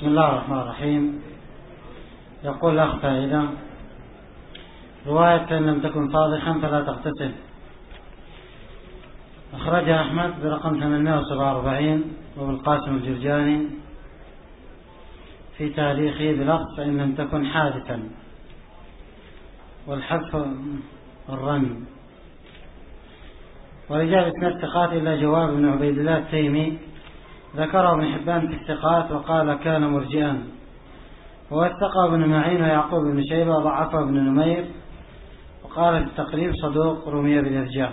بسم الله الرحمن الرحيم. يقول الأخ فائدة: رواية إن لم تكن طابخا فلا تغتسل، أخرجها أحمد برقم 847 وبالقاسم الجرجاني في تاريخه بلفظ إن لم تكن حادثا، والحذف الرمي. ورجال إسناد الثقات إلا جواب بن عبيد الله التيمي ذكره ابن حبان في الثقات وقال كان مرجئا، ووثقه ابن معين ويعقوب بن شيبة وضعفه ابن نمير، وقال في التقريب صدوق رمي بالإرجاء.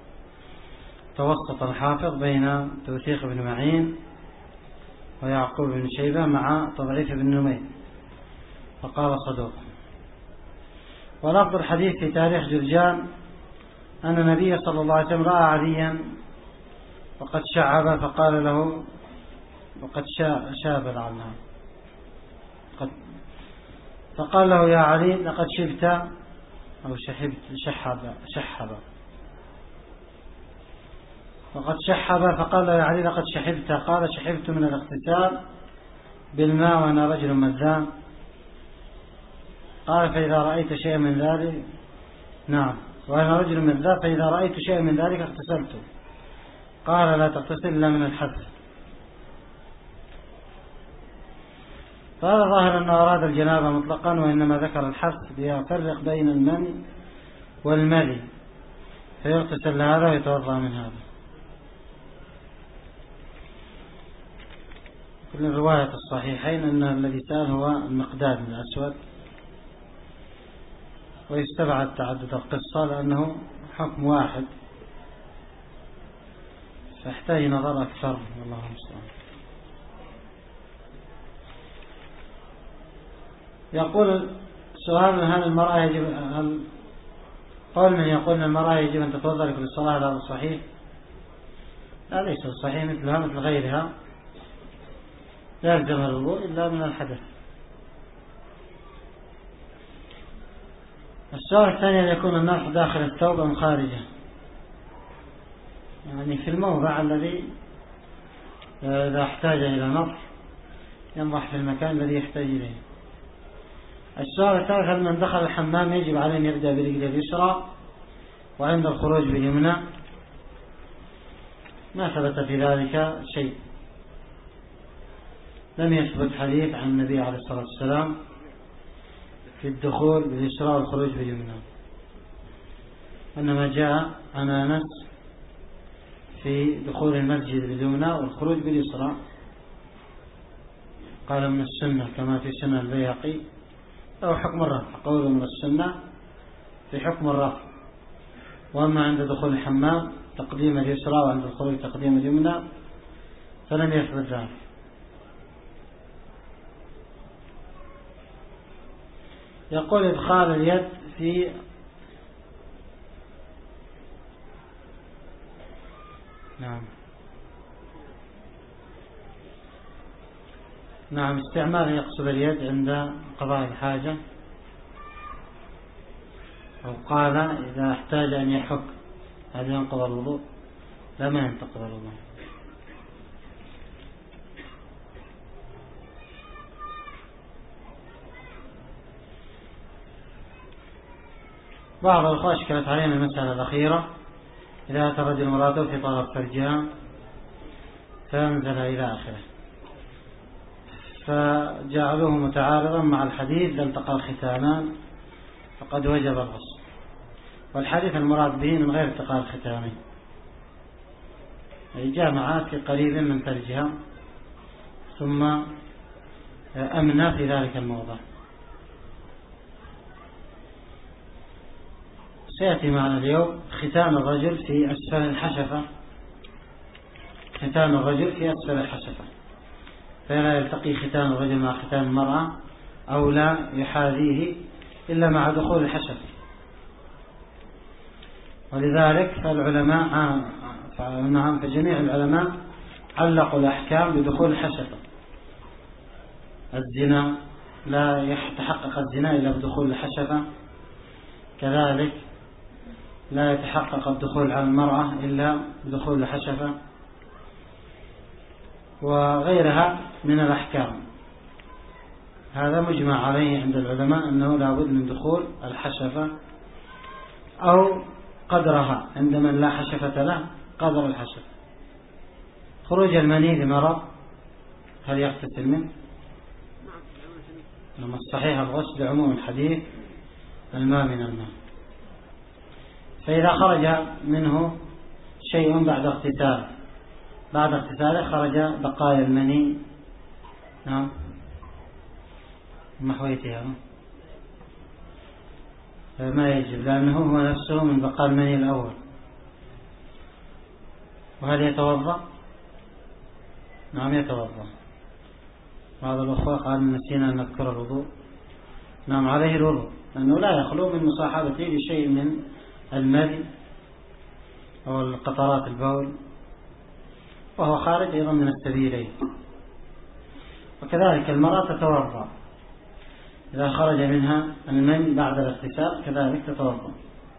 توسط الحافظ بين توثيق ابن معين ويعقوب بن شيبة مع تضعيف ابن نمير فقال صدوق. ولفظ الحديث في تاريخ جرجان أن النبي صلى الله عليه وسلم رأى عليا وقد شعب فقال له وقد شاب لعلها فقال له يا علي لقد شبت أو شحب وقد شحب، فقال له يا علي لقد شحبت، قال شحبت من الاغتسال بالماء وأنا رجل مذان. قال فإذا رأيت شيئا من ذلك نعم وأنا رجل مذان فإذا رأيت شيئا من ذلك اغتسلت. قال لا تغتسل إلا من الحدث. فهذا ظاهر أنه أراد الجنابة مطلقا، وإنما ذكر الحدث ليفرق بين المني والمذي، فيغتسل هذا ويتوضأ من هذا. كل الرواية الصحيحين أن الذي سأل هو المقداد بن الأسود، ويستبعد تعدد القصة لأنه حكم واحد فيحتاج نظر أكثر، والله المستعان. يقول سؤال: هل المرأة يجب قول من يقول أن المرأة يجب أن تتوضأ لكل الصلاة؟ هذا صحيح؟ لا، ليس صحيح. مثلها مثل غيرها لا يلزم الوضوء إلا من الحدث. السؤال الثاني: أن يكون النفخ داخل الثوب أم خارجه، يعني في الموضع الذي إذا احتاج إلى نفخ ينضح في المكان الذي يحتاج إليه. السؤال الثالث: هل من دخل الحمام يجب عليه أن يبدأ برجله اليسرى وعند الخروج باليمنى؟ ما ثبت في ذلك شيء، لم يثبت حديث عن النبي عليه الصلاة والسلام في الدخول باليسرى والخروج باليمنى، إنما جاء عن أنس في دخول المسجد باليمنى والخروج باليسرى، قال من السنة كما في سنة البيهقي أو حكم الرفع، قول من السنة في حكم الرفع. وأما عند دخول الحمام تقديم اليسرى وعند الخروج تقديم اليمنى فلم يثبت ذلك. يقول: إدخال اليد في نعم استعمال يقصد اليد عند قضاء الحاجة، أو قال إذا احتاج أن يحك هل ينقض الوضوء؟ لا، ما ينتقض الوضوء. بعض الأخوة أشكلت علينا المسألة الأخيرة: إذا أتى الرجل امرأته في طرف فرجها فأنزل إلى آخره، فجعلوه متعارضا مع الحديث إذا التقى الختانان فقد وجب الغسل، والحديث المراد به من غير التقاء الختانين، أي جامعات في قريب من فرجها ثم أمنى في ذلك الموضع. سيأتي معنا اليوم ختان الرجل في أسفل الحشفة، ختان الرجل في أسفل الحشفة، فلا يلتقي ختان الرجل مع ختان المرأة أو لا يحاذيه إلا مع دخول الحشفة. ولذلك فالعلماء فجميع العلماء علقوا الأحكام بدخول الحشفة. الزنا لا يتحقق الزنا إلا بدخول الحشفة، كذلك لا يتحقق الدخول على المرأة إلا بدخول الحشفة، وغيرها من الأحكام. هذا مجمع عليه عند العلماء أنه لا بد من دخول الحشفة أو قدرها، عند من لا حشفة له قدر الحشفة. خروج المني لمرض هل يغتسل منه؟ لما الصحيح الغسل لعموم الحديث الماء من الماء. فإذا خرج منه شيء بعد اغتساله خرج بقايا المني نعم محويتها فما يجب، لأنه هو نفسه من بقاء المني الأول. وهل يتوضأ؟ نعم يتوضأ. بعض الأخوة قال نسينا أن نذكر الوضوء. نعم عليه الوضوء، لأنه لا يخلو من مصاحبته لشيء من المذي أو القطرات البول، وهو خارج أيضا من السبيلين. وكذلك المرأة تتوضأ إذا خرج منها المني بعد الاغتسال، كذلك تتوضأ.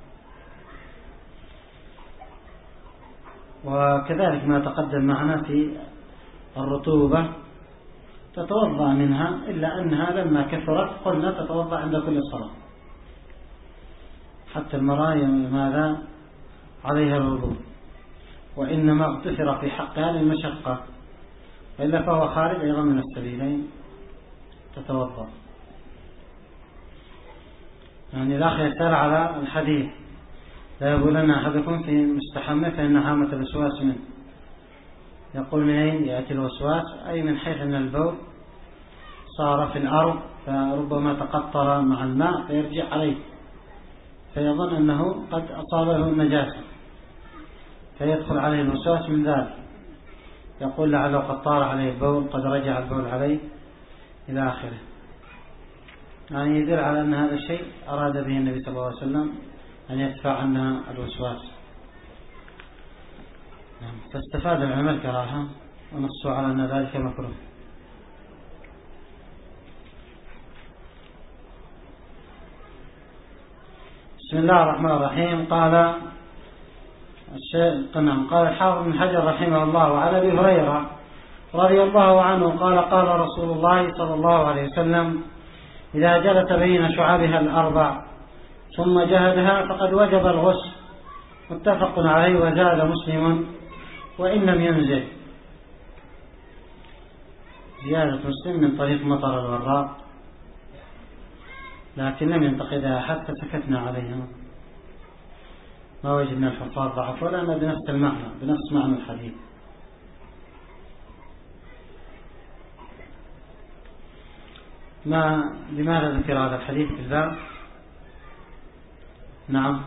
وكذلك ما تقدم معنا في الرطوبة تتوضأ منها، إلا أنها لما كثرت قلنا تتوضأ عند كل صلاة. حتى المرأة ماذا عليها الوضوء، وإنما اغتفر في حقها للمشقة، وإلا فهو خارج أيضا من السبيلين تتوضأ. يعني الأخ يسأل على الحديث لا يبولن أحدكم في مستحمه فإن عامة الوسواس منه. يقول من أين يأتي الوسواس؟ أي من حيث أن البول صار في الأرض فربما تقطر مع الماء فيرجع عليه، فيظن أنه قد أصابه النجاسة فيدخل عليه الوسواس من ذلك. يقول لعله قد طار عليه البول، قد رجع البول عليه إلى آخره. يعني يدل على أن هذا الشيء أراد به النبي صلى الله عليه وسلم أن يدفع عنها الوسواس. فاستفاد العلماء الكراهة ونصوا على أن ذلك مكروه. بسم الله الرحمن الرحيم. قال الحافظ بن حجر رحمه الله: وعن أبي هريرة رضي الله عنه قال: قال رسول الله صلى الله عليه وسلم: إذا جلس بين شعابها الأربع ثم جهدها فقد وجب الغسل. متفق عليه. وزاد مسلم: وإن لم ينزل. زيادة مسلم من طريق مطر الوراق، لكن لم ينتقدها حتى سكتنا عليها، ما وجدنا الحفاظ ضعف ولا أن بنفس المعنى، بنفس معنى الحديث. لماذا ذكر هذا الحديث في الباب؟ نعم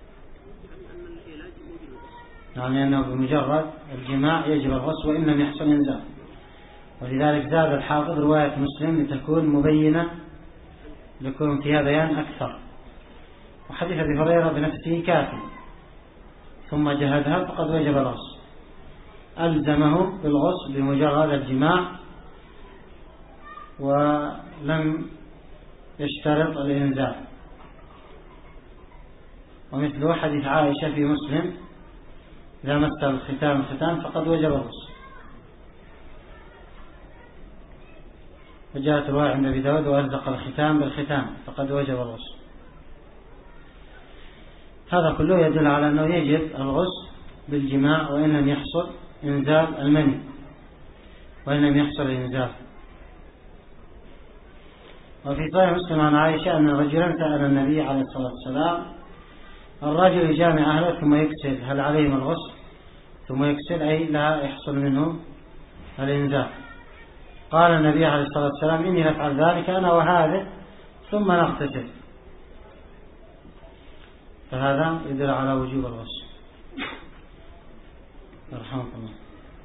لأنه بمجرد الجماع يجب الغسل وإن لم يحصل إنزال، ولذلك زاد الحافظ رواية مسلم لتكون مبينة، ليكون فيها بيان أكثر. وحديث أبي هريرة بنفسه كافي. ثم جهدها فقد وجب الغسل، ألزمه بالغسل بمجرد الجماع ولم يشترط الإنزال. ومثله حديث عائشة في مسلم: إذا مس الختان فقد وجب الغسل. وجاءت رواية عند أبي داود: وألزق الختان بالختان فقد وجب الغسل. هذا كله يدل على أنه يجب الغسل بالجماع وإن لم يحصل إنزال المني، وإن لم يحصل الإنزال. وفي صحيح مسلم عن عائشة أن رجلا سأل النبي عليه الصلاة والسلام: الرجل يجامع أهله ثم يكسل، هل عليهم الغسل؟ ثم يكسل أي لا يحصل منه الإنزال. قال النبي عليه الصلاة والسلام: إني نفعل ذلك أنا وهذا ثم نغتسل. فهذا يدل على وجوب الغسل. رحمه الله.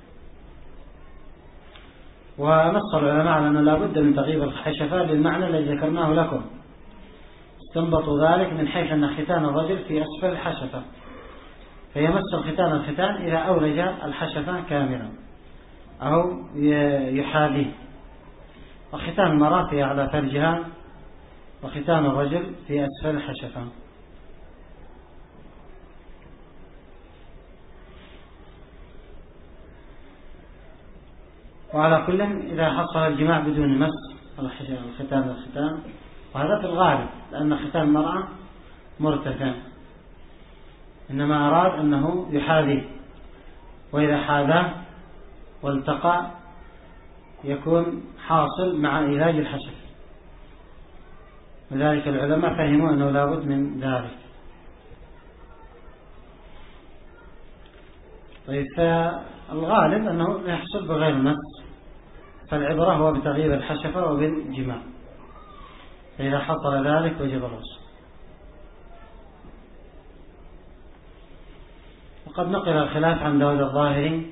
ونص العلماء على أنه لا بد من تغييب الحشفة للمعنى الذي ذكرناه لكم. استنبطوا ذلك من حيث أن ختان الرجل في أسفل الحشفة، فيمس الختان إذا أولج الحشفة كاملا أو يحاذيه. وختان المرأة في أعلى فرجها، وختان الرجل في أسفل الحشفة. وعلى كل إذا حصل الجماع بدون مس الختان وهذا في الغالب لأن ختان المرأة مرتفع، إنما أراد أنه يحاذيه، وإذا حاذاه والتقى يكون حاصل مع علاج الحشف، لذلك العلماء فهموا أنه لابد من ذلك. طيب فالغالب أنه يحصل بغير نص، فالعبرة هو بتغيير الحشفة وبالجماع، فإذا حصل ذلك وجب الغسل. وقد نقل الخلاف عن داود الظاهري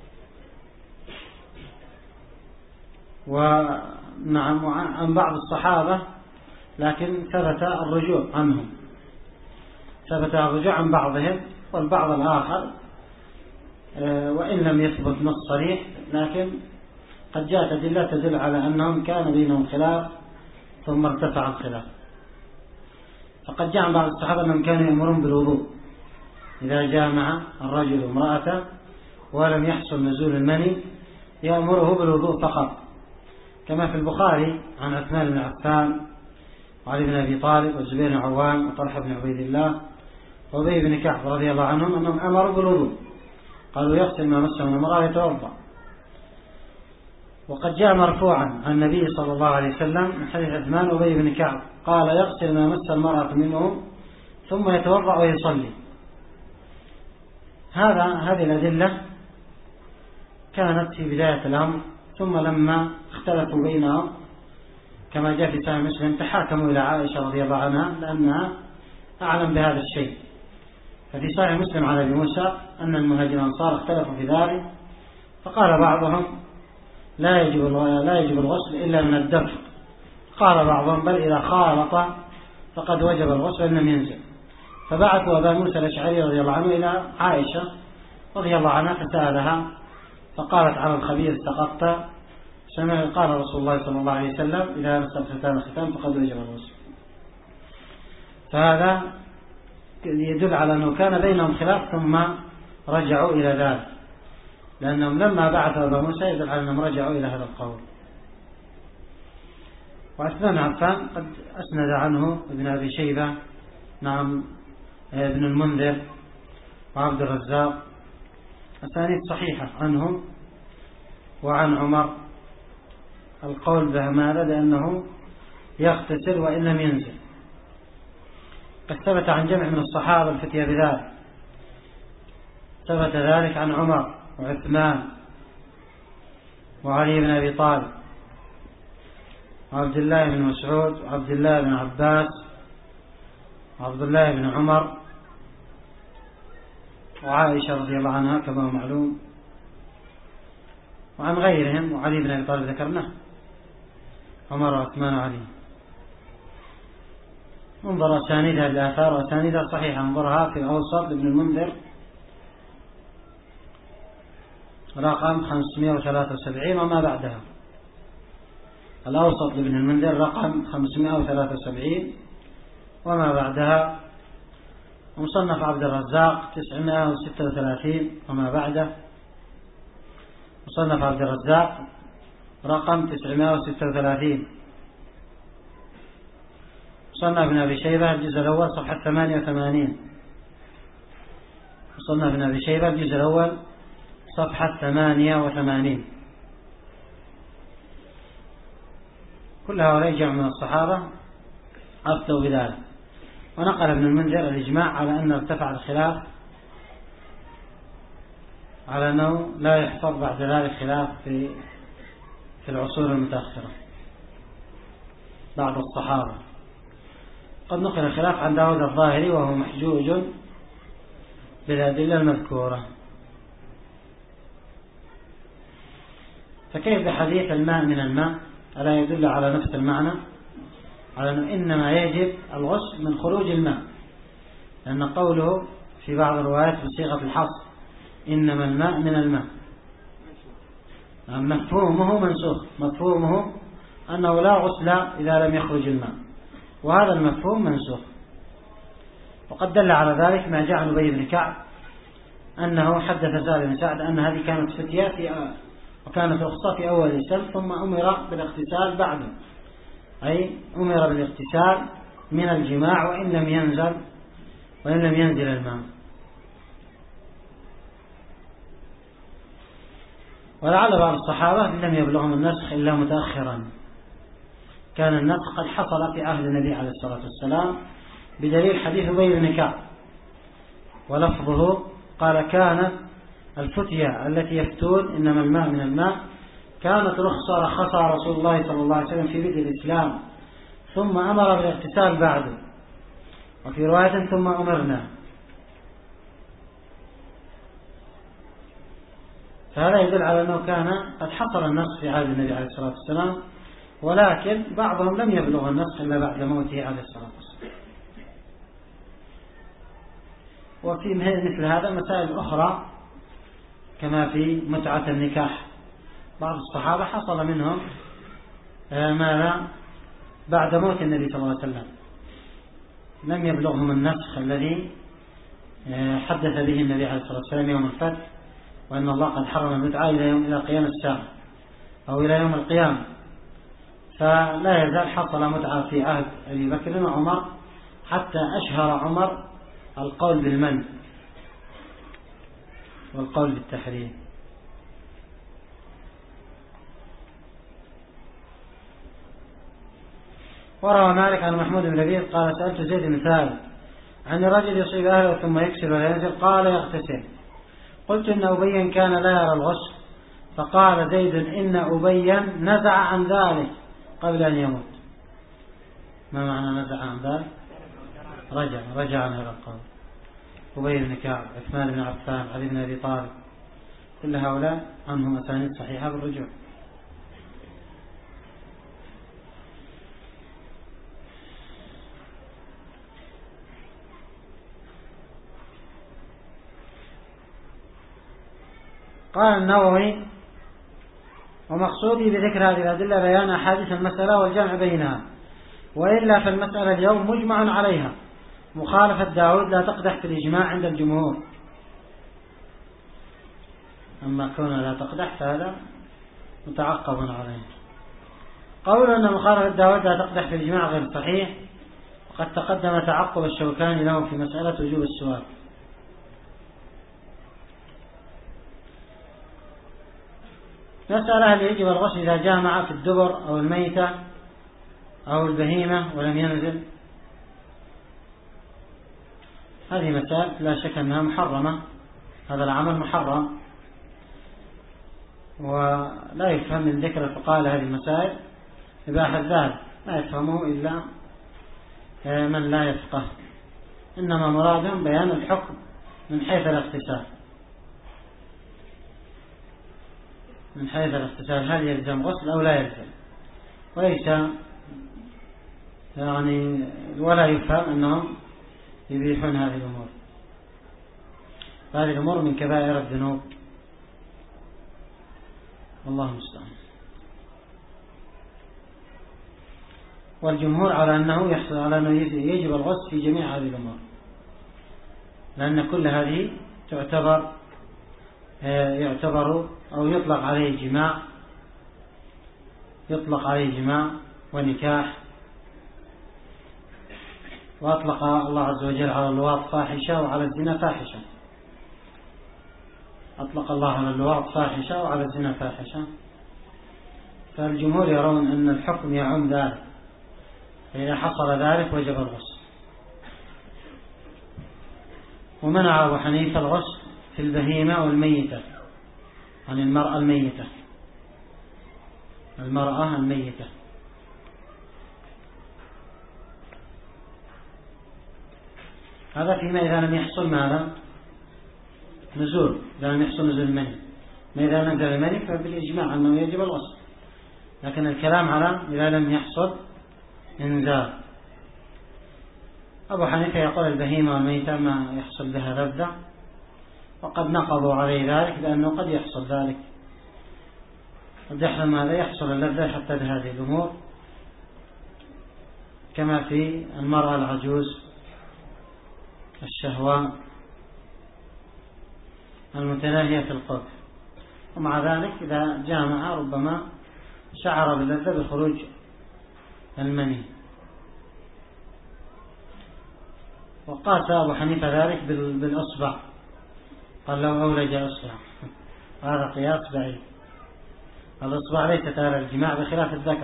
ونعم عن بعض الصحابة، لكن ثبت الرجوع عنهم، ثبت الرجوع عن بعضهم والبعض الآخر وإن لم يثبت نص صريح، لكن قد جاءت أدلة تدل على أنهم كان بينهم خلاف ثم ارتفع الخلاف. فقد جاء عن بعض الصحابة أنهم كانوا يأمرون بالوضوء إذا جامع الرجل امرأته ولم يحصل نزول المني، يأمره بالوضوء فقط، كما في البخاري عن عثمان بن عفان وعلي بن أبي طالب والزبير بن عوام وطلحة بن عبيد الله وأبي بن كعب رضي الله عنهم أنهم أمروا بالوضوء، قالوا يغسل ما مسه من المرأة يتوضأ. وقد جاء مرفوعا عن النبي صلى الله عليه وسلم من حديث عثمان وأبي بن كعب قال يغسل ما مس المرأة منه ثم يتوضأ ويصلي. هذه الأدلة كانت في بداية الأمر، ثم لما اختلفوا بينهم كما جاء في صحيح مسلم تحاكموا إلى عائشة رضي الله عنها لأنها أعلم بهذا الشيء. ففي صحيح مسلم عن أبي موسى أن المهاجرين والأنصار اختلفوا في ذلك، فقال بعضهم لا يجب الغسل إلا من الدفق، قال بعضهم بل إذا خالط فقد وجب الغسل إن لم ينزل. فبعثوا أبا موسى الأشعري رضي الله عنه إلى عائشة رضي الله عنها فسألها، فقالت على الخبير سقطت، قال رسول الله صلى الله عليه وسلم إذا مس الختان الختان فقد وجب الغسل. فهذا يدل على أنه كان بينهم خلاف ثم رجعوا إلى ذلك، لأنهم لما بعثوا أبا موسى يدل على أنهم رجعوا إلى هذا القول. وعثمان عفان قد أسند عنه ابن أبي شيبة نعم ابن المنذر وعبد الرزاق أسانيد صحيحة عنه وعن عمر القول بهذا لأنه يغتسل وإن لم ينزل. قد ثبت عن جمع من الصحابة الفتية بذلك، ثبت ذلك عن عمر وعثمان وعلي بن أبي طالب وعبد الله بن مسعود وعبد الله بن عباس وعبد الله بن عمر وعائشة رضي الله عنها كما هو معلوم، وعن غيرهم، وعلي بن أبي طالب ذكرناه، عمر وعثمان وعلي. انظر أسانيدها الآثار وأسانيدها صحيحة، انظرها في أوسط ابن المنذر رقم 573 وما بعدها، الأوسط ابن المنذر رقم 573 وما بعدها، ومصنف عبد الرزاق 936 وما بعده، مصنف عبد الرزاق رقم 936، مصنف ابن أبي شيبة الجزء الأول صفحة 88، مصنف ابن أبي شيبة الجزء الأول صفحة 88. كل هؤلاء جمع من الصحابة أفتوا بذلك. ونقل ابن المنذر الإجماع على أن ارتفع الخلاف، على أنه لا يحصل بعد ذلك خلاف في العصور المتأخرة بعض الصحابة. قد نقل الخلاف عن داود الظاهري وهو محجوج بالأدلة المذكورة. فكيف بحديث الماء من الماء؟ ألا يدل على نفس المعنى، على أنه إنما يجب الغسل من خروج الماء، لأن قوله في بعض الروايات بصيغة الحصر إنما الماء من الماء مفهومه منسوخ، مفهومه أنه لا غسل إذا لم يخرج الماء، وهذا المفهوم منسوخ. وقد دل على ذلك ما جاء عن أبي بن كعب أنه حدث سالم بن سعد أن هذه كانت فتية في وكانت رخصة في أول الإسلام، ثم أمر بالاغتسال بعده، أي أمر بالاغتسال من الجماع وإن لم ينزل الماء. ولعل بعض الصحابة لم يبلغهم النسخ إلا متأخرا، كان النسخ قد حصل في عهد النبي عليه الصلاة والسلام، بدليل حديث أبي بن كعب، ولفظه قال: كانت الفتية التي يفتون إنما الماء من الماء كانت رخصها رسول الله صلى الله عليه وسلم في بدء الإسلام، ثم أمر بالاغتسال بعده، وفي رواية ثم أمرنا. فهذا يدل على أنه كان قد حصل النسخ في عهد النبي عليه الصلاة والسلام، ولكن بعضهم لم يبلغ النسخ إلا بعد موته عليه الصلاة والسلام. وفي مثل هذا مسائل أخرى كما في متعة النكاح، بعض الصحابة حصل منهم ماذا بعد موت النبي صلى الله عليه وسلم، لم يبلغهم النسخ الذي حدث به النبي عليه الصلاة والسلام يوم الفتح، وأن الله قد حرم المتعة إلى قيام الساعة أو إلى يوم القيامة. فلا يزال حصل متعة في عهد أبي بكر وعمر، حتى أشهر عمر القول بالمنع والقول بالتحريم. وروى مالك عن محمود بن لبيد قال: سألت زيد بن ثابت عن رجل يصيب أهله ثم يكسر ولا ينزل، قال: يغتسل. قلت: إن أبيا كان لا يرى الغسل. فقال زيد: إن أبيا نزع عن ذلك قبل أن يموت. ما معنى نزع عن ذلك؟ رجع عن هذا القول. أبي بن كعب، عثمان بن عفان، علي بن أبي طالب، كل هؤلاء عنهم أسانيد صحيحة بالرجوع. قال النووي: ومقصودي بذكر هذه الأدلة بيان أحاديث المسألة والجمع بينها، وإلا فالمسألة اليوم مجمع عليها. مخالفة داود لا تقدح في الإجماع عند الجمهور، أما كونها لا تقدح فهذا متعقب عليه. قول أن مخالفة داود لا تقدح في الإجماع غير صحيح، وقد تقدم تعقب الشوكاني له في مسألة وجوب السواك. مسألة: هل يجب الغسل إذا جامع في الدبر أو الميتة أو البهيمة ولم ينزل؟ هذه مسائل لا شك أنها محرمة، هذا العمل محرم، ولا يفهم من ذكر الفقهاء هذه المسائل إباحة ذلك، لا يفهمه إلا من لا يفقه، إنما مرادهم بيان الحكم من حيث الاغتسال. من حيث الاغتسال هل يلزم غسل أو لا يلزم، وليس يعني ولا يفهم أنهم يبيحون هذه الأمور. هذه الأمور من كبائر الذنوب، والله المستعان. والجمهور على أنه يحصل على أنه يجب الغسل في جميع هذه الأمور، لأن كل هذه يعتبر أو يطلق عليه جماع ونكاح. وأطلق الله عز وجل على اللواط فاحشة وعلى الزنا فاحشة، أطلق الله على اللواط فاحشة وعلى الزنا فاحشة. فالجمهور يرون أن الحكم يعم ذلك، فإذا حصل ذلك وجب الغسل. ومنع أبو حنيفة الغسل في البهيمة والميتة، عن المرأة الميتة. هذا فيما إذا لم يحصل ماذا؟ نزول، إذا لم يحصل نزول المني. ما إذا نزل المني فبالإجماع أنه يجب الغسل، لكن الكلام على إذا لم يحصل إنزال. أبو حنيفة يقول البهيمة والميتة ما يحصل بها لذة، وقد نقضوا عليه ذلك لأنه قد يحصل ذلك، قد يحصل ماذا؟ يحصل اللذة حتى بهذه الأمور، كما في المرأة العجوز الشهوة المتناهية في القبح. ومع ذلك إذا جامع ربما شعر باللذة بخروج المني. وقاس أبو حنيفة ذلك بالأصبع، قال لو أولج أصبع، هذا قياس بعيد. الأصبع ليست على الجماع بخلاف الذكر.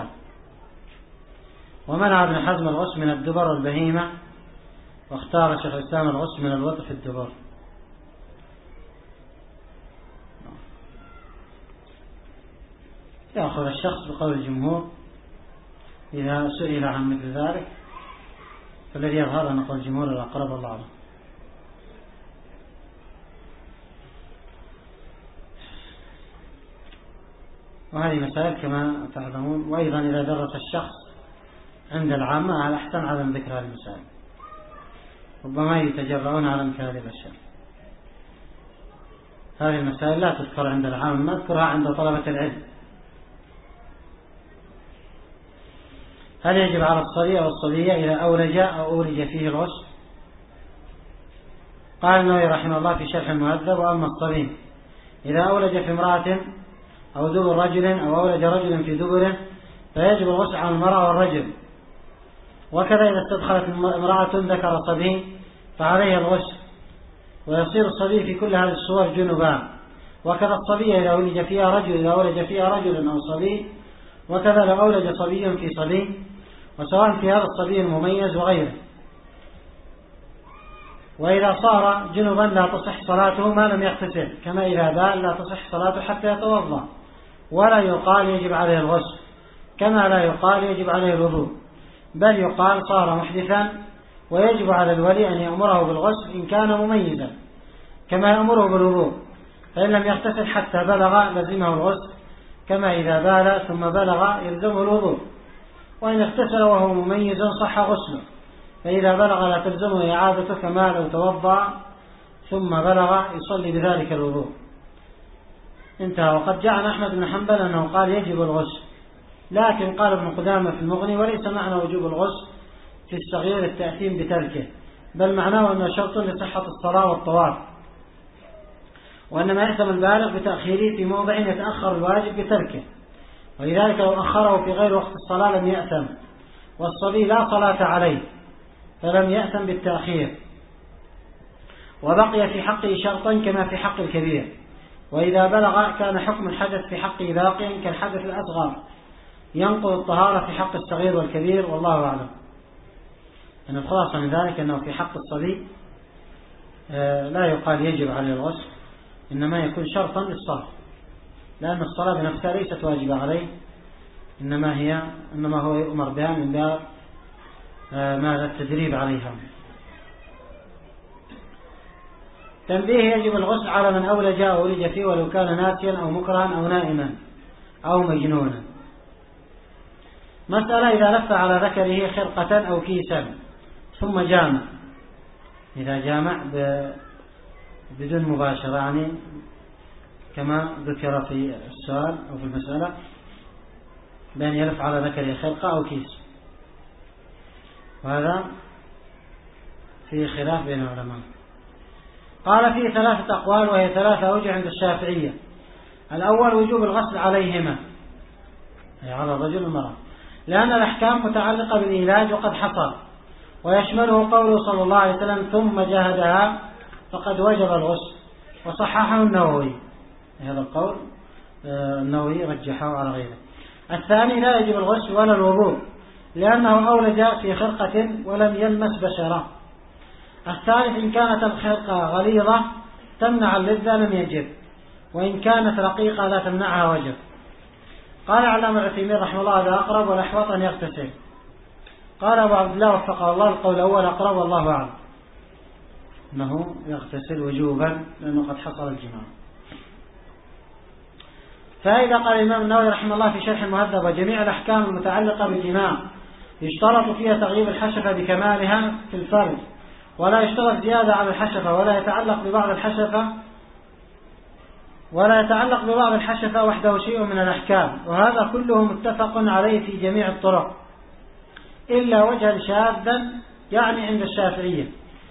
ومنع ابن حزم الغسل من الدبر والبهيمة، واختار شيخ الإسلام الغسل من الوطء في الدبر. يأخذ الشخص بقول الجمهور إذا سئل عن مثل ذلك، فالذي يظهر أن قول الجمهور الأقرب الله عنه. وهذه مسائل كما تعلمون. وأيضا إذا درس الشخص عند العامة على أحسن عدم ذكر هذه المسائل، ربما يتجرؤون على مثل هذه الأشياء. هذه المسائل لا تذكر عند العامة، نذكرها عند طلبة العلم. هل يجب على الصبي أو الصبية إذا أولج أو أولج فيه الغسل؟ قال النووي رحمه الله في شرح المهذب: وأما الصبي إذا أولج في امرأة أو دبر رجل أو أولج رجل في دبره فيجب الغسل على المرأة والرجل. وكذا إذا استدخلت امرأة ذكر صبي فعليها الغسل، ويصير الصبي في كل هذه الصور جنبا. وكذا الصبي إذا أولج فيها رجل أو صبي، وكذا لو أولج صبي في صبي، وسواء في هذا الصبي المميز وغيره. وإذا صار جنبا لا تصح صلاته ما لم يغتسل، كما إذا بال لا تصح صلاته حتى يتوضأ، ولا يقال يجب عليه الغسل، كما لا يقال يجب عليه الوضوء، بل يقال صار محدثا، ويجب على الولي أن يأمره بالغسل إن كان مميزا، كما يأمره بالوضوء. فإن لم يغتسل حتى بلغ لزمه الغسل، كما إذا بال ثم بلغ يلزمه الوضوء. وإن اغتسل وهو مميز صح غسله، فإذا بلغ لا تلزمه إعادته، كما لو توضأ ثم بلغ يصلي بذلك الوضوء. انتهى. وقد جاء عن أحمد بن حنبل أنه قال يجب الغسل، لكن قال ابن قدامة في المغني: وليس معنى وجوب الغسل في الصغير التأثيم بتركه، بل معناه أنه شرط لصحة الصلاة والطواف، وأنما يحتمل البالغ بتأخيره في موضع يتأخر الواجب بتركه، ولذلك لو أخره في غير وقت الصلاة لم يأثم. والصبي لا صلاة عليه فلم يأثم بالتأخير، وبقي في حقه شرطا كما في حق الكبير. وإذا بلغ كان حكم الحدث في حقه باقيا كالحدث الأصغر، ينقض الطهارة في حق الصغير والكبير، والله أعلم. أن الخلاصة من ذلك أنه في حق الصبي لا يقال يجب عليه الغسل، إنما يكون شرطا للصلاة، لأن الصلاة بنفسها ليست واجبة عليه، إنما هو يؤمر بها من باب ماذا التدريب عليها. تنبيه: يجب الغسل على من أولج أو أولج فيه، ولو كان ناسيا أو مكرها أو نائما أو مجنونا. مسألة: إذا لف على ذكره خرقة أو كيسا ثم جامع، إذا جامع بدون مباشرة، يعني كما ذكر في السؤال أو في المسألة، بأن يلف على ذكره خرقة أو كيس، وهذا فيه خلاف بين العلماء. قال فيه 3 أقوال، وهي 3 أوجه عند الشافعية. الأول: وجوب الغسل عليهما، أي على الرجل والمرأة، لأن الأحكام متعلقة بالإيلاج وقد حصل، ويشمله قوله صلى الله عليه وسلم: ثم جهدها فقد وجب الغسل. وصححه النووي، هذا القول النووي رجحه على غيره. الثاني: لا يجب الغسل ولا الوضوء، لأنه أولج في خرقة ولم يلمس بشرة. الثالث: إن كانت الخرقة غليظة تمنع اللذة لم يجب، وإن كانت رقيقة لا تمنعها وجب. قال علامة العثيمين رحمه الله: هذا أقرب والأحوط أن يغتسل. قال أبو عبد الله وفقه الله: القول الأول أقرب والله أعلم، أنه يغتسل وجوبا لأنه قد حصل الجماع. فإذا قال الإمام النووي رحمه الله في شرح المهذب: وجميع الأحكام المتعلقة بالجماع يشترط فيها تغييب الحشفة بكمالها في الفرج، ولا يشترط زيادة على الحشفة، ولا يتعلق ببعض الحشفة وحده شيء من الأحكام. وهذا كله متفق عليه في جميع الطرق، إلا وجها شاذا يعني عند الشافعية.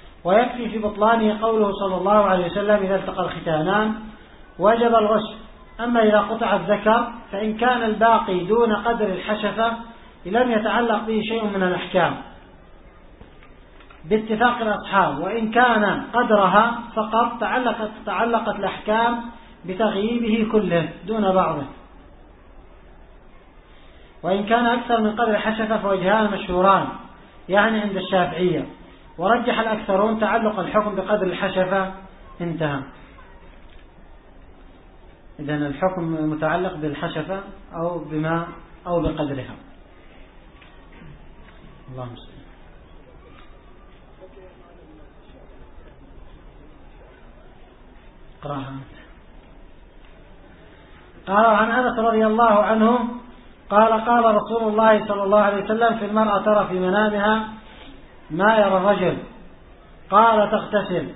ويكفي في بطلانه قوله صلى الله عليه وسلم: إذا التقى الختانان وجب الغسل، أما إذا قطع الذكر فإن كان الباقي دون قدر الحشفة لم يتعلق به شيء من الأحكام باتفاق الأصحاب، وإن كان قدرها فقط تعلقت الأحكام بتغييبه كله دون بعضه. وإن كان أكثر من قدر الحشفة فوجهان مشهوران يعني عند الشافعية، ورجح الأكثرون تعلق الحكم بقدر الحشفة. انتهى. إذن الحكم متعلق بالحشفة أو بقدرها. اللهم صل. قال عن أنس رضي الله عنه قال رسول الله صلى الله عليه وسلم: في المرأة ترى في منامها ما يرى الرجل، قال: تغتسل.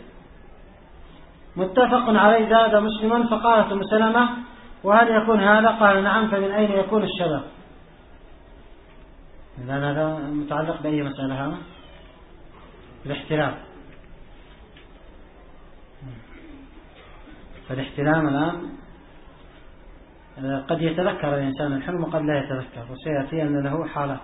متفق عليه. زاد مسلم. فقالت أم سلمة: وهل يكون هذا؟ قال: نعم. فمن أين يكون الشبه؟ لأن هذا متعلق بأي مسألة؟ هذا الاحتلام. فالاحتلام الآن قد يتذكر الإنسان الحلم وقد لا يتذكر، وسيأتي أن له حالات.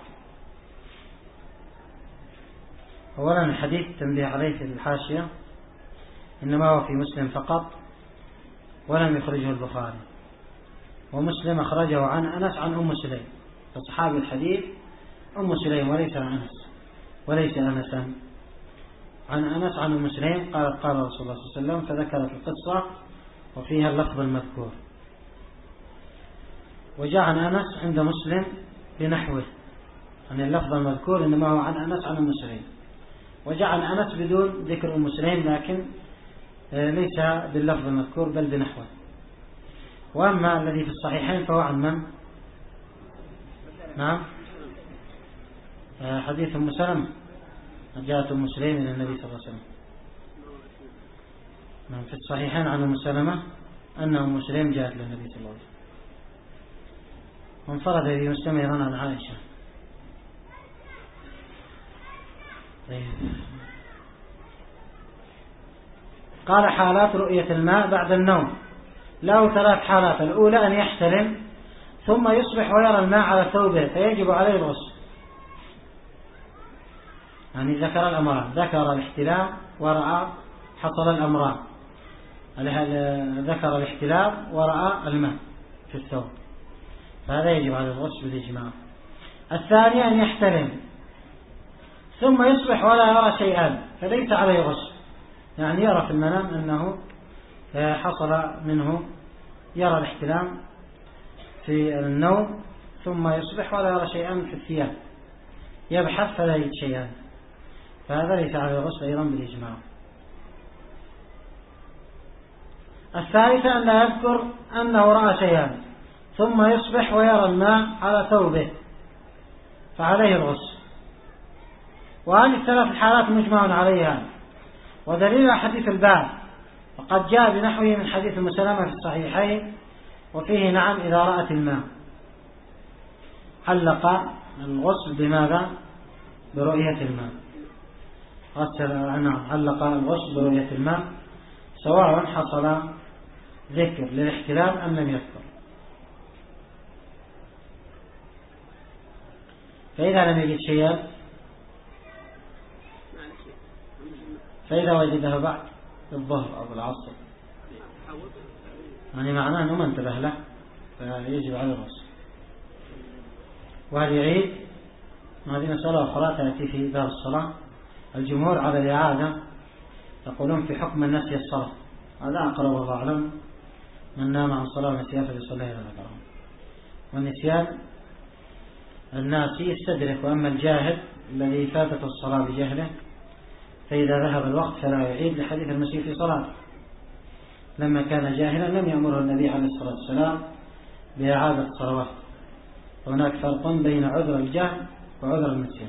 أولا الحديث تنبيه عليه في الحاشية إنما هو في مسلم فقط ولم يخرجه البخاري، ومسلم أخرجه عن أنس عن أم سليم، فصحابي الحديث أم سليم وليس أنسا. عن أنس عن أم سليم قالت: قال رسول الله صلى الله عليه وسلم، فذكرت القصة وفيها اللفظ المذكور. وجاء عن أنس عند مسلم بنحوه، أن اللفظ المذكور إنما هو عن أنس عن أم سليم، وجاء عن أنس بدون ذكر أم سليم، لكن ليس باللفظ المذكور بل بنحوه. وأما الذي في الصحيحين فهو عن من؟ نعم، حديث أم سلمة. جاءت أم سليم إلى النبي صلى الله عليه وسلم. في الصحيحين عن أم سلمة أن أم سليم جاءت إلى النبي صلى الله عليه وسلم. وانفرد به مسلم أيضا عن عائشة. قال: حالات رؤية الماء بعد النوم له 3 حالات. الأولى أن يحتلم ثم يصبح ويرى الماء على ثوبه فيجب عليه الغسل. يعني ذكر الأمران، ذكر الاحتلام ورأى حصل الأمران، ذكر الاحتلام ورأى الماء في الثوب، فهذا يجب عليه الغسل بالإجماع. الثانية أن يحتلم ثم يصبح ولا يرى شيئا فليس عليه غسل، يعني يرى في المنام أنه حصل منه، يرى الاحتلام في النوم ثم يصبح ولا يرى شيئا في الثياب، يبحث فلا يجد شيئا، فهذا ليس عليه غسل أيضا بالإجماع. الثالثة أن لا يذكر أنه رأى شيئا ثم يصبح ويرى الماء على ثوبه فعليه الغسل. وهذه الثلاث الحالات مجمع عليها، ودليل حديث الباب وقد جاء بنحوه من حديث أم سلمة في الصحيحين، وفيه نعم إذا رأت الماء. علق الغسل بماذا؟ برؤية الماء. علق الغسل برؤية الماء سواء حصل ذكر للاحتلام أم لم يذكر. فإذا لم يجد شيئا، فإذا وجده بعد الظهر أو العصر، يعني معناه أنه ما انتبه له فيجب على الغسل. وهل يعيد؟ هذه مسألة أخرى تأتي في باب الصلاة. الجمهور على الإعادة يقولون في حكم النسي الصلاة، هذا أقرب الله أعلم. من نام عن صلاة ونسيها فليصليها إذا ذكرها. والنسيان الناسي يستدرك، وأما الجاهل الذي فاتته الصلاة بجهله فإذا ذهب الوقت فلا يعيد، لحديث المسيح في صلاة لما كان جاهلا لم يأمره النبي عليه الصلاة والسلام بإعادة الصلوات. هناك فرق بين عذر الجهل وعذر النسيان.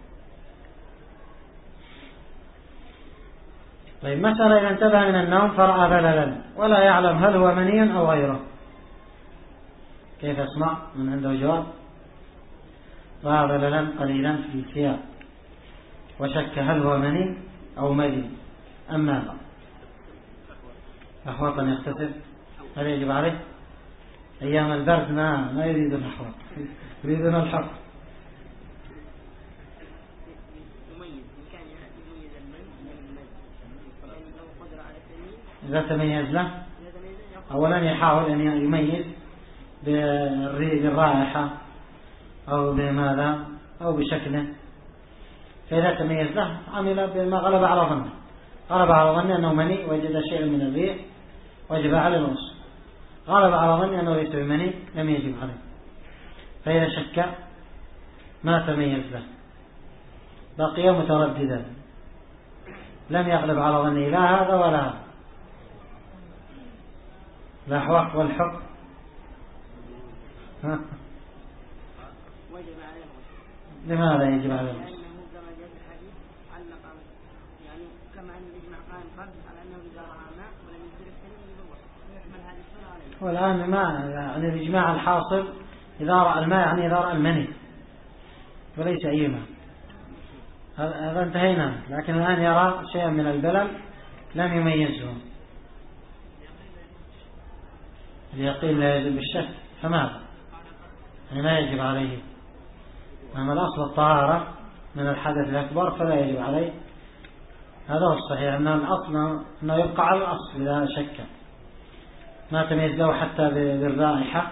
طيب، مسألة إذا انتبه من النوم فرأى بللا ولا يعلم هل هو مني أو غيره، كيف أسمع؟ من عنده جواب؟ رأى بللا قليلا في الثياب وشك هل هو مني أو مذي أم ماذا؟ أخوة يغتسل، هل يجب عليه؟ أيام البرد ما يريدون الحر، يريدون الحر. إذا تميز له أولا يحاول أن يميز بالرائحة أو بماذا أو بشكله. فإذا تميز له عمل بما غلب على ظنه، غلب على ظنه أنه مني وجد شيء من الريح وجب على الغسل، غلب على ظنه أنه ليس بمني لم يجب عليه. فإذا شك ما تميز له بقي مترددا، لم يغلب على ظنه لا هذا ولا هذا، لا حوق والحق لماذا يجب عليه الغسل؟ لأنه كما جاء في الحديث علق يعني كما أن الإجماع قائم فرض على أنه إذا رأى ماء ولم يصير السنين يبوح ويحمل هذه الصلاة عليه. والآن ما يعني الإجماع الحاصل إذا رأى الماء يعني إذا رأى المني وليس أي ماء، هذا انتهينا. لكن الآن يرى شيئا من البلل لم يميزه، اليقين لا يجب بالشك، فماذا؟ يعني لا يجب عليه. أما الأصل الطهارة من الحدث الأكبر فلا يجب عليه، هذا هو الصحيح، أن الأصل أنه يبقى على الأصل إذا شك ما تميز له حتى بالرائحة.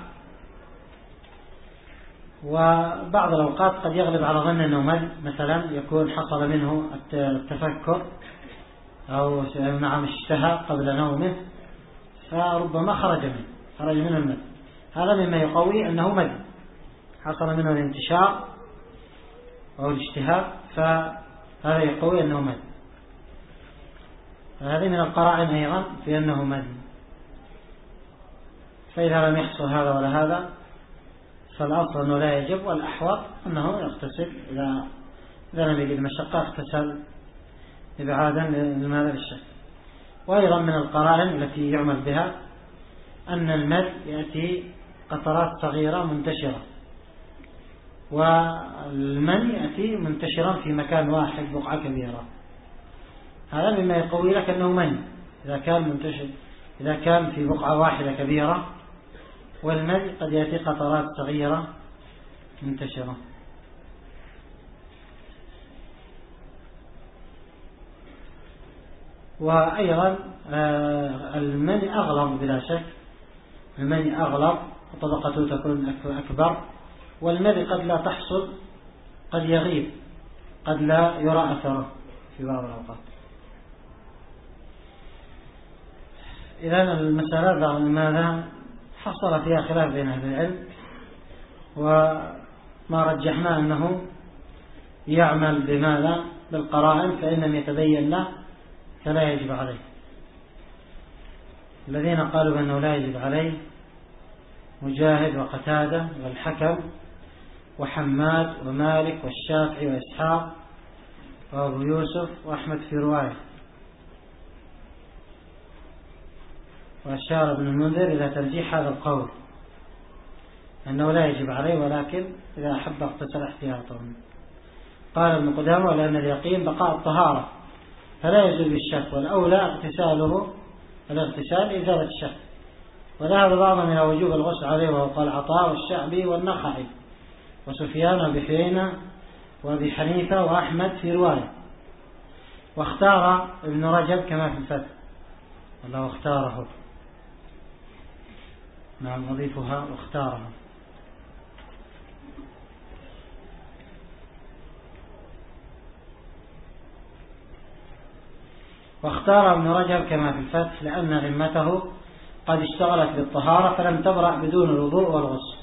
وبعض الأوقات قد يغلب على ظن أنه مد، مثلا يكون حصل منه التفكر أو نعم اشتهى قبل نومه فربما خرج منه المد، هذا مما يقوي أنه مد، حصل منه الانتشار أو الاشتهاء، فهذا يقوي أنه مد. هذه من القرائن أيضا في أنه مد. فإذا لم يحصل هذا ولا هذا فالأصل أنه لا يجب، والأحوط أنه يغتسل إذا لم يجد مشقة اغتسل إبعادا لماذا للشك. وأيضا من القرائن التي يعمل بها أن المد يأتي قطرات صغيرة منتشرة، والمن يأتي منتشرا في مكان واحد بقعة كبيرة، هذا مما يقوي لك أنه من إذا كان منتشر، إذا كان في بقعة واحدة كبيرة، والمن قد يأتي قطرات صغيرة منتشرة. وأيضا المن أغلب بلا شك، المن أغلب وطبقته تكون أكبر، والمذي قد لا تحصل، قد يغيب، قد لا يرى أثره في بعض الأوقات. إذن المسألة ماذا حصل فيها خلاف بين أهل العلم، وما رجحنا أنه يعمل بماذا بالقرائن، فإن لم يتبين له فلا يجب عليه. الذين قالوا بأنه لا يجب عليه مجاهد وقتادة والحكم وحماد ومالك والشافعي وإسحاق وأبو يوسف وأحمد في رواية. وأشار ابن المنذر إلى ترجيح هذا القول أنه لا يجب عليه، ولكن إذا أحب اغتسل احتياطا. قال ابن قدامة لأن اليقين بقاء الطهارة فلا يزول بالشك، والأولى اغتساله الاغتسال إزالة الشك. وذهب بعضهم إلى وجوب الغسل عليه، وهو قال عطاء والشعبي والنخعي وسفيان وبحيينة وأبي حنيفة وأحمد في رواية. واختار ابن رجب كما في الفتح، الله اختاره، نعم نضيفها واختارها. واختار ابن رجب كما في الفتح لأن ذمته قد اشتغلت بالطهارة فلم تبرأ بدون الوضوء والغسل.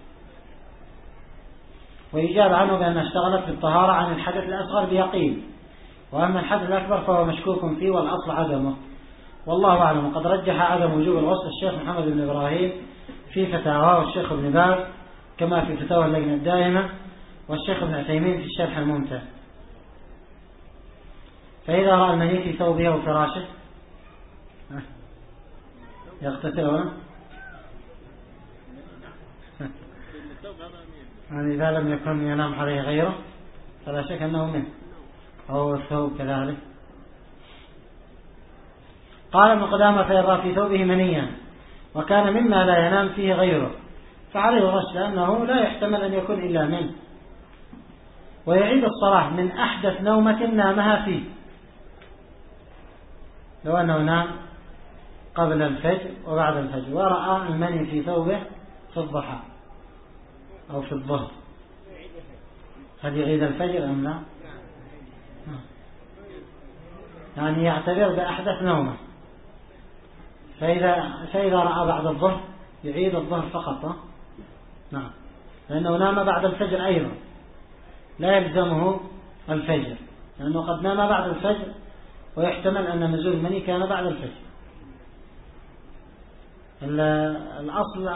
ويجاب عنه بأن اشتغلت بالطهارة عن الحدث الأصغر بيقين، وأما الحدث الأكبر فهو مشكوك فيه والأصل عدمه، والله أعلم. وقد رجح عدم وجوب الغسل الشيخ محمد بن إبراهيم في فتاواه، والشيخ ابن باز كما في فتاوى اللجنة الدائمة، والشيخ ابن عثيمين في الشرح الممتع. فإذا رأى المني في ثوبه وفراشه يغتسل، يعني إذا لم يكن ينام عليه غيره فلا شك أنه منه، أو الثوب كذلك. قال ابن قدامة فإن رأى في ثوبه منيا وكان مما لا ينام فيه غيره فعليه الغسل لأنه لا يحتمل أن يكون إلا منه. ويعيد الصلاة من أحدث نومة نامها فيه، لو أنه نام قبل الفجر وبعد الفجر ورأى المني في ثوبه في الضحى أو في الظهر، هل يعيد الفجر أم لا؟ يعني يعتبر بأحدث نومة، فإذا رأى بعد الظهر يعيد الظهر فقط. نعم، لأنه نام بعد الفجر أيضا، لا يلزمه الفجر، لأنه قد نام بعد الفجر ويحتمل أن نزول المني كان بعد الفجر. الأصل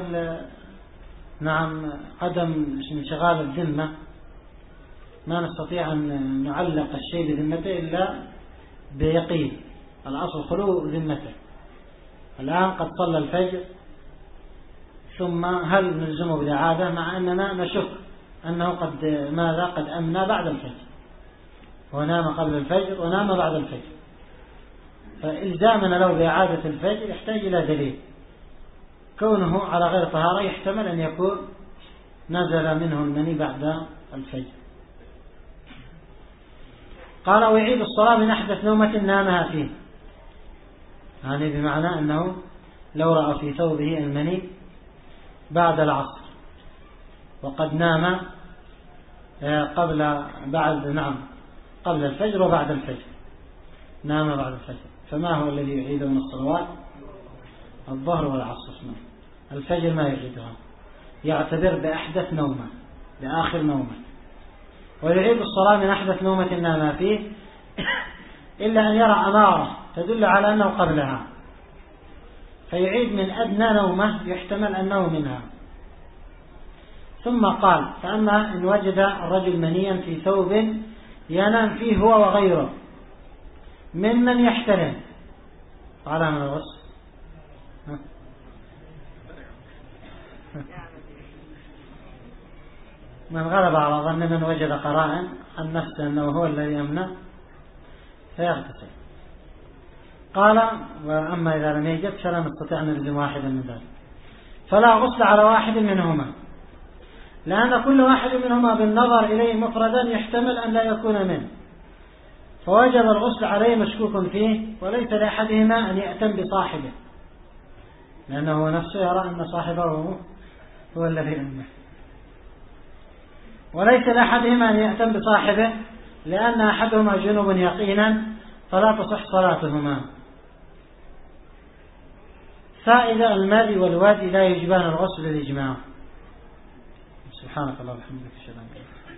عدم انشغال الذمة، ما نستطيع أن نعلق الشيء بذمته إلا بيقين. الأصل خلو ذمته. الآن قد صلى الفجر، ثم هل نلزمه بالإعادة مع أننا نشك أنه قد أمنى بعد الفجر، ونام قبل الفجر ونام بعد الفجر، فإلزامنا له بإعادة الفجر يحتاج إلى دليل. كونه على غير طهارة يحتمل أن يكون نزل منه المني بعد الفجر. قال ويعيد الصلاة من أحدث نومة نامها فيه، يعني بمعنى أنه لو رأى في ثوبه المني بعد العصر وقد نام قبل الفجر وبعد الفجر، نام بعد الفجر، فما هو الذي يعيده من الصلوات؟ الظهر والعصر. الفجر ما يعيدها، يعتبر بأحدث نومة، بآخر نومة. ويعيد الصلاة من أحدث نومة نام فيه إلا أن يرى أمارة تدل على أنه قبلها، فيعيد من أدنى نومة يحتمل أنه منها. ثم قال فأما إن وجد الرجل منيا في ثوب ينام فيه هو وغيره ممن يحترم، على من الغسل؟ من غلب على ظن من وجد قرائن عن نفسه أنه هو الذي يمنع فيغتسل. قال وأما إذا لم يجد فلا نستطيع أن نلزم واحدا من ذلك، فلا غسل على واحد منهما، لأن كل واحد منهما بالنظر إليه مفردا يحتمل أن لا يكون منه، فوجب الغسل عليه مشكوك فيه، وليس لأحدهما أن يأتم بصاحبه، لأنه هو نفسه يرى أن صاحبه هو الذي أمه، وليس لأحدهما أن يأتم بصاحبه لأن أحدهما جنوب يقينا فلا تصح صلاتهما. فإذا المرء والوادي لا يجبان الغسل للإجماع. سبحانك اللهم وبحمدك اشهد ان لا اله الا انت